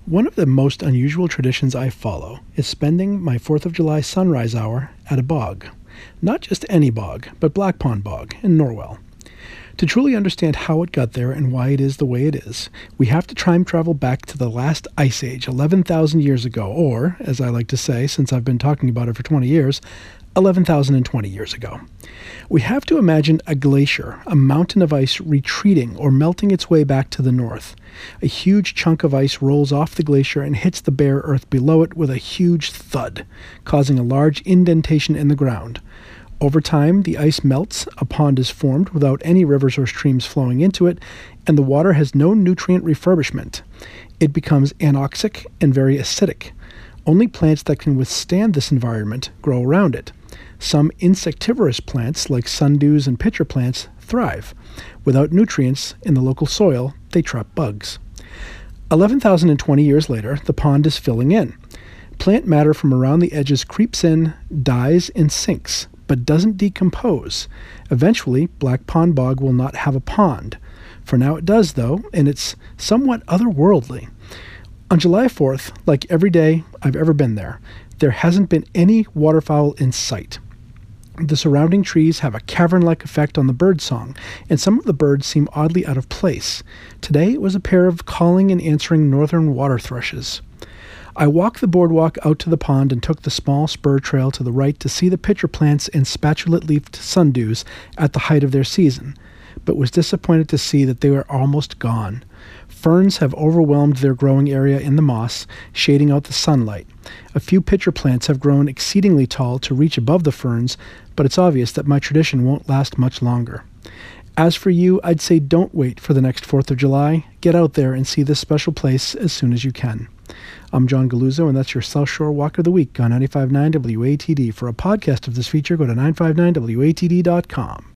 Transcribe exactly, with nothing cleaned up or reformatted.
One of the most unusual traditions I follow is spending my fourth of July sunrise hour at a bog. Not just any bog, but Black Pond Bog in Norwell. To truly understand how it got there and why it is the way it is, we have to time travel back to the last ice age, eleven thousand years ago, or, as I like to say since I've been talking about it for twenty years, eleven thousand twenty years ago. We have to imagine a glacier, a mountain of ice retreating or melting its way back to the north. A huge chunk of ice rolls off the glacier and hits the bare earth below it with a huge thud, causing a large indentation in the ground. Over time, the ice melts, a pond is formed without any rivers or streams flowing into it, and the water has no nutrient refurbishment. It becomes anoxic and very acidic. Only plants that can withstand this environment grow around it. Some insectivorous plants, like sundews and pitcher plants, thrive. Without nutrients in the local soil, they trap bugs. eleven thousand twenty years later, the pond is filling in. Plant matter from around the edges creeps in, dies, and sinks, but doesn't decompose. Eventually, Black Pond Bog will not have a pond. For now it does, though, and it's somewhat otherworldly. On July fourth, like every day I've ever been there, there hasn't been any waterfowl in sight. The surrounding trees have a cavern-like effect on the birdsong, and some of the birds seem oddly out of place. Today it was a pair of calling and answering northern water thrushes. I walked the boardwalk out to the pond and took the small spur trail to the right to see the pitcher plants and spatulate-leafed sundews at the height of their season, but was disappointed to see that they were almost gone. Ferns have overwhelmed their growing area in the moss, shading out the sunlight. A few pitcher plants have grown exceedingly tall to reach above the ferns, but it's obvious that my tradition won't last much longer. As for you, I'd say don't wait for the next fourth of July. Get out there and see this special place as soon as you can. I'm John Galuzzo, and that's your South Shore Walk of the Week on ninety-five point nine W A T D. For a podcast of this feature, go to nine five nine W A T D dot com.